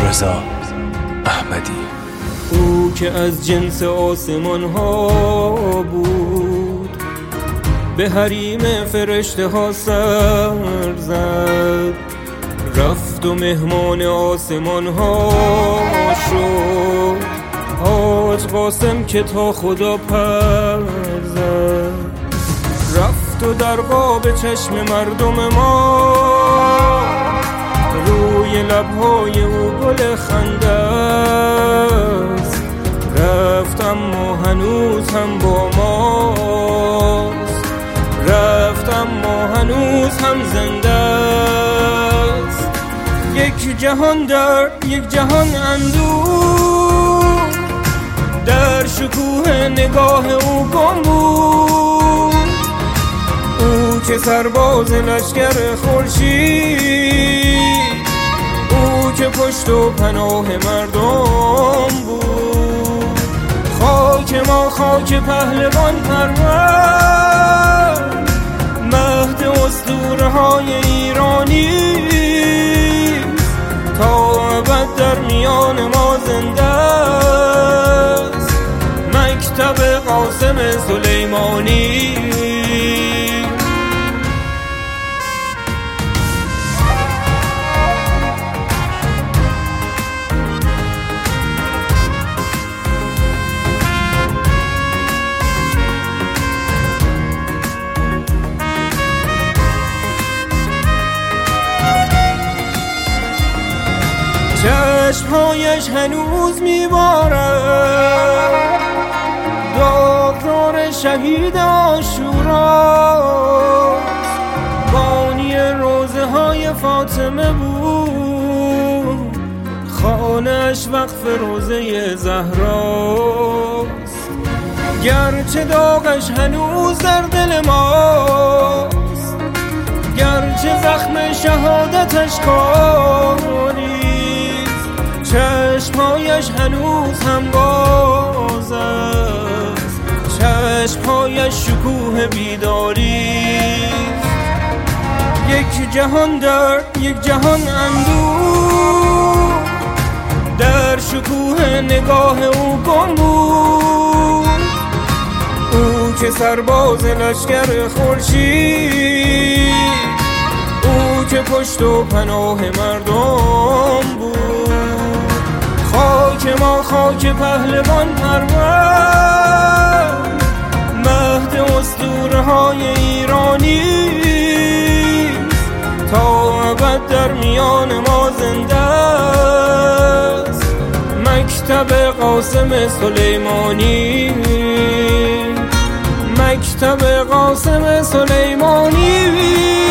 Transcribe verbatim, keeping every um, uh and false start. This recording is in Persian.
رضا احمدی. او که از جنس آسمان ها بود، به حریم فرشته ها سر زد، رفت و مهمان آسمان ها شد. حاج قاسم که تا خدا پر زد، رفت و در قاب چشم مردم ما، روی لبهای او گل خنده است. رفت اما هنوز هم با ماست، رفت اما هنوز هم زنده است. یک جهان درد، یک جهان اندوه، در شکوه نگاه او گم بود. او که سرباز لشکر خورشید، او که پشت و پناه مردم بود. خاک ما خاک پهلوان پرور، مهد اسطوره های ایرانی، تا ابد در میان ما زنده است مکتب قاسم سلیمانی. چشمهایش هنوز میبارد داغدار شهید عاشوراست. بانی روزه های فاطمه بود، خانه‌اش وقف روزه زهراست. گرچه داغش هنوز در دل ماست، گرچه زخم شهادتش کاری، چشمهایش هنوز هم باز است، چشمهایش شکوه بیداری. یک جهان درد، یک جهان اندوه، در شکوه نگاه او گم بود. او که سرباز لشکر خورشید، او که پشت و پناه مردم بود. خاک ما خاک پهلوان پرور، مهد اسطوره های ایرانی، تا ابد در میان ما زنده است مکتب قاسم سلیمانی. مکتب قاسم سلیمانی.